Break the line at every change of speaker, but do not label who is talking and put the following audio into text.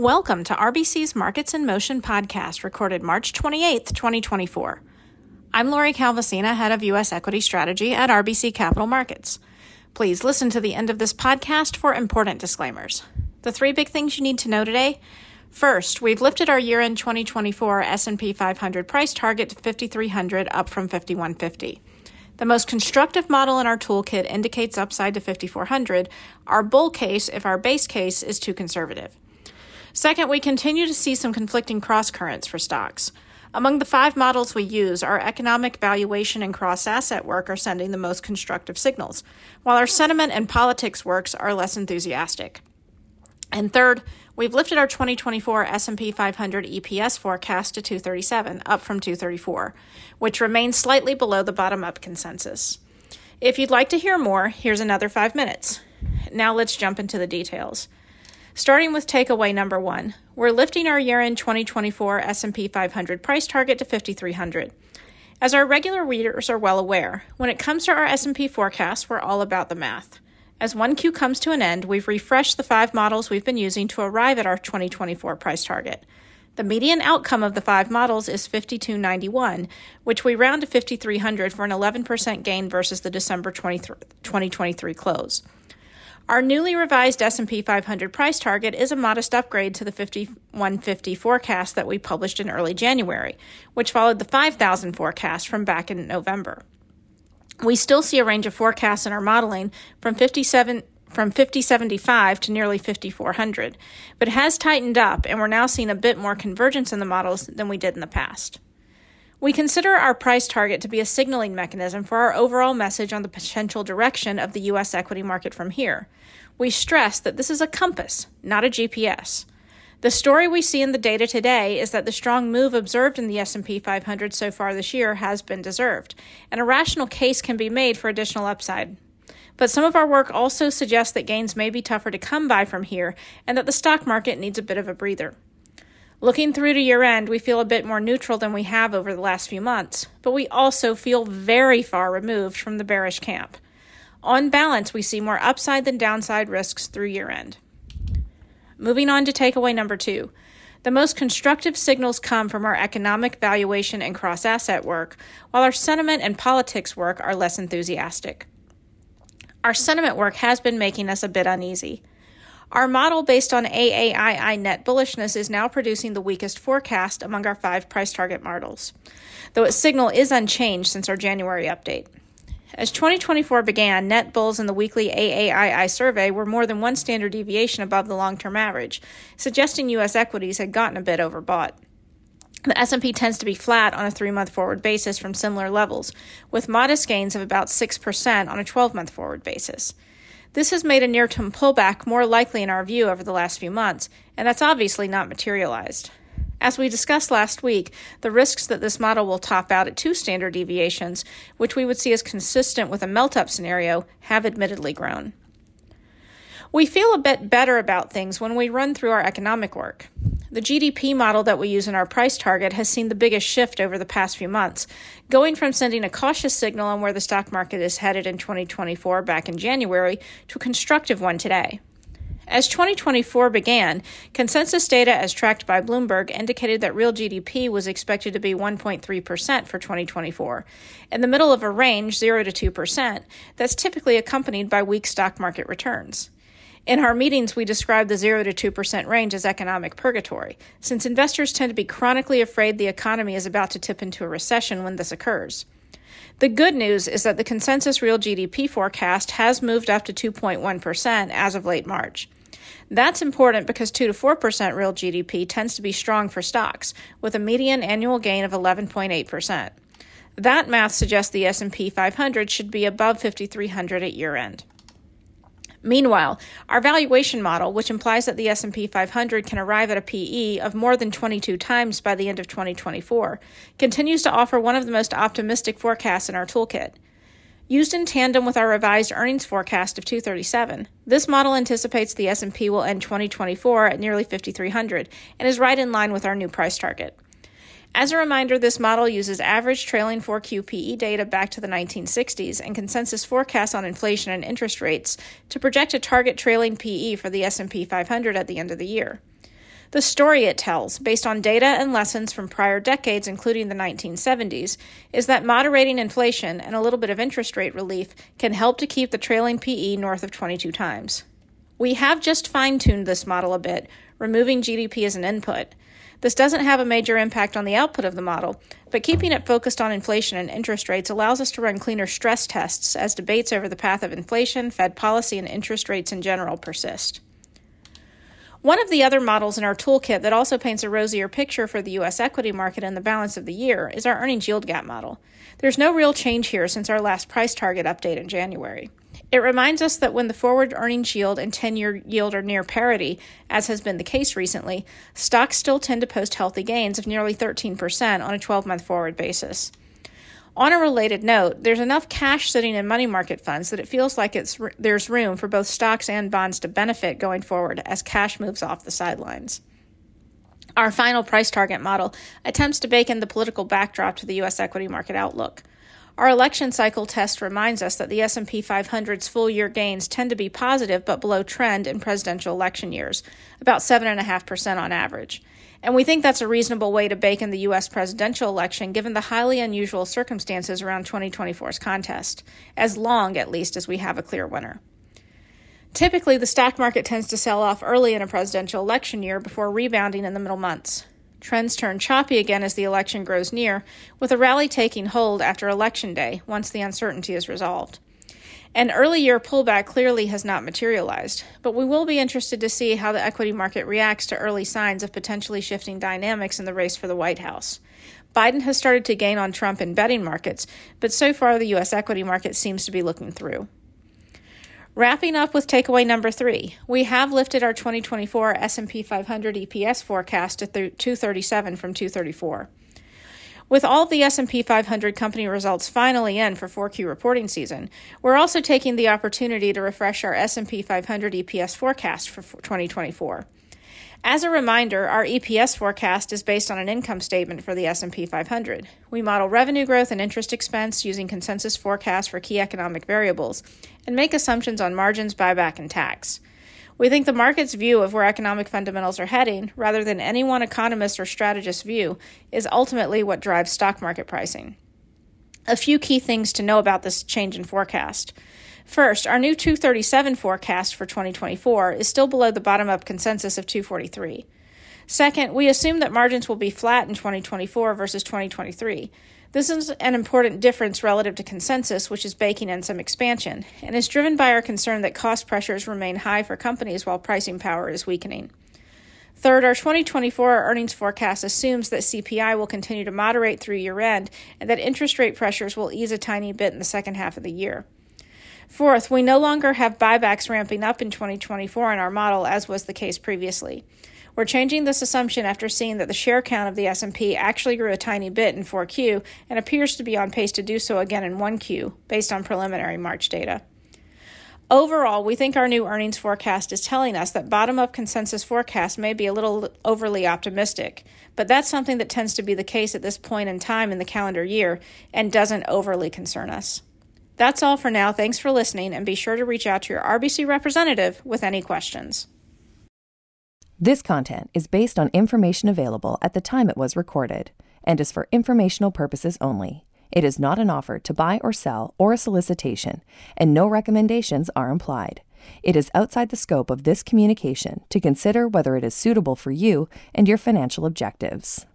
Welcome to RBC's Markets in Motion podcast, recorded March 28th, 2024. I'm Lori Calvasina, head of U.S. Equity Strategy at RBC Capital Markets. Please listen to the end of this podcast for important disclaimers. The three big things you need to know today. First, we've lifted our year-end 2024 S&P 500 price target to 5,300, up from 5,150. The most constructive model in our toolkit indicates upside to 5,400, our bull case if our base case is too conservative. Second, we continue to see some conflicting cross-currents for stocks. Among the five models we use, our economic valuation and cross-asset work are sending the most constructive signals, while our sentiment and politics works are less enthusiastic. And third, we've lifted our 2024 S&P 500 EPS forecast to 237, up from 234, which remains slightly below the bottom-up consensus. If you'd like to hear more, here's another 5 minutes. Now let's jump into the details. Starting with takeaway number one, we're lifting our year-end 2024 S&P 500 price target to 5,300. As our regular readers are well aware, when it comes to our S&P forecast, we're all about the math. As 1Q comes to an end, we've refreshed the five models we've been using to arrive at our 2024 price target. The median outcome of the five models is 5291, which we round to 5,300 for an 11% gain versus the December 2023 close. Our newly revised S&P 500 price target is a modest upgrade to the 5,150 forecast that we published in early January, which followed the 5,000 forecast from back in November. We still see a range of forecasts in our modeling from 5075 to nearly 5,400, but it has tightened up, and we're now seeing a bit more convergence in the models than we did in the past. We consider our price target to be a signaling mechanism for our overall message on the potential direction of the U.S. equity market from here. We stress that this is a compass, not a GPS. The story we see in the data today is that the strong move observed in the S&P 500 so far this year has been deserved, and a rational case can be made for additional upside. But some of our work also suggests that gains may be tougher to come by from here, and that the stock market needs a bit of a breather. Looking through to year-end, we feel a bit more neutral than we have over the last few months, but we also feel very far removed from the bearish camp. On balance, we see more upside than downside risks through year-end. Moving on to takeaway number two. The most constructive signals come from our economic valuation and cross-asset work, while our sentiment and politics work are less enthusiastic. Our sentiment work has been making us a bit uneasy. Our model based on AAII net bullishness is now producing the weakest forecast among our five price target models, though its signal is unchanged since our January update. As 2024 began, net bulls in the weekly AAII survey were more than one standard deviation above the long-term average, suggesting U.S. equities had gotten a bit overbought. The S&P tends to be flat on a 3-month forward basis from similar levels, with modest gains of about 6% on a 12-month forward basis. This has made a near-term pullback more likely in our view over the last few months, and that's obviously not materialized. As we discussed last week, the risks that this model will top out at 2 standard deviations, which we would see as consistent with a melt-up scenario, have admittedly grown. We feel a bit better about things when we run through our economic work. The GDP model that we use in our price target has seen the biggest shift over the past few months, going from sending a cautious signal on where the stock market is headed in 2024 back in January to a constructive one today. As 2024 began, consensus data as tracked by Bloomberg indicated that real GDP was expected to be 1.3% for 2024, in the middle of a range 0 to 2% that's typically accompanied by weak stock market returns. In our meetings, we describe the 0 to 2% range as economic purgatory, since investors tend to be chronically afraid the economy is about to tip into a recession when this occurs. The good news is that the consensus real GDP forecast has moved up to 2.1% as of late March. That's important because 2 to 4% real GDP tends to be strong for stocks, with a median annual gain of 11.8%. That math suggests the S&P 500 should be above 5,300 at year-end. Meanwhile, our valuation model, which implies that the S&P 500 can arrive at a PE of more than 22 times by the end of 2024, continues to offer one of the most optimistic forecasts in our toolkit. Used in tandem with our revised earnings forecast of 237, this model anticipates the S&P will end 2024 at nearly 5,300 and is right in line with our new price target. As a reminder, this model uses average trailing 4Q PE data back to the 1960s and consensus forecasts on inflation and interest rates to project a target trailing PE for the S&P 500 at the end of the year. The story it tells, based on data and lessons from prior decades, including the 1970s, is that moderating inflation and a little bit of interest rate relief can help to keep the trailing PE north of 22 times. We have just fine-tuned this model a bit, removing GDP as an input. This doesn't have a major impact on the output of the model, but keeping it focused on inflation and interest rates allows us to run cleaner stress tests as debates over the path of inflation, Fed policy, and interest rates in general persist. One of the other models in our toolkit that also paints a rosier picture for the U.S. equity market and the balance of the year is our earnings yield gap model. There's no real change here since our last price target update in January. It reminds us that when the forward earnings yield and 10-year yield are near parity, as has been the case recently, stocks still tend to post healthy gains of nearly 13% on a 12-month forward basis. On a related note, there's enough cash sitting in money market funds that it feels like there's room for both stocks and bonds to benefit going forward as cash moves off the sidelines. Our final price target model attempts to bake in the political backdrop to the U.S. equity market outlook. Our election cycle test reminds us that the S&P 500's full-year gains tend to be positive but below trend in presidential election years, about 7.5% on average. And we think that's a reasonable way to bake in the U.S. presidential election given the highly unusual circumstances around 2024's contest, as long, at least, as we have a clear winner. Typically, the stock market tends to sell off early in a presidential election year before rebounding in the middle months. Trends turn choppy again as the election grows near, with a rally taking hold after Election Day once the uncertainty is resolved. An early year pullback clearly has not materialized, but we will be interested to see how the equity market reacts to early signs of potentially shifting dynamics in the race for the White House. Biden has started to gain on Trump in betting markets, but so far the U.S. equity market seems to be looking through. Wrapping up with takeaway number 3, we have lifted our 2024 S&P 500 EPS forecast to 237 from 234. With all of the S&P 500 company results finally in for 4Q reporting season, we're also taking the opportunity to refresh our S&P 500 EPS forecast for 2024. As a reminder, our EPS forecast is based on an income statement for the S&P 500. We model revenue growth and interest expense using consensus forecasts for key economic variables and make assumptions on margins, buyback, and tax. We think the market's view of where economic fundamentals are heading, rather than any one economist or strategist's view, is ultimately what drives stock market pricing. A few key things to know about this change in forecast. First, our new 237 forecast for 2024 is still below the bottom-up consensus of 243. Second, we assume that margins will be flat in 2024 versus 2023. This is an important difference relative to consensus, which is baking in some expansion, and is driven by our concern that cost pressures remain high for companies while pricing power is weakening. Third, our 2024 earnings forecast assumes that CPI will continue to moderate through year-end and that interest rate pressures will ease a tiny bit in the second half of the year. Fourth, we no longer have buybacks ramping up in 2024 in our model, as was the case previously. We're changing this assumption after seeing that the share count of the S&P actually grew a tiny bit in 4Q and appears to be on pace to do so again in 1Q, based on preliminary March data. Overall, we think our new earnings forecast is telling us that bottom-up consensus forecasts may be a little overly optimistic, but that's something that tends to be the case at this point in time in the calendar year and doesn't overly concern us. That's all for now. Thanks for listening, and be sure to reach out to your RBC representative with any questions.
This content is based on information available at the time it was recorded and is for informational purposes only. It is not an offer to buy or sell or a solicitation, and no recommendations are implied. It is outside the scope of this communication to consider whether it is suitable for you and your financial objectives.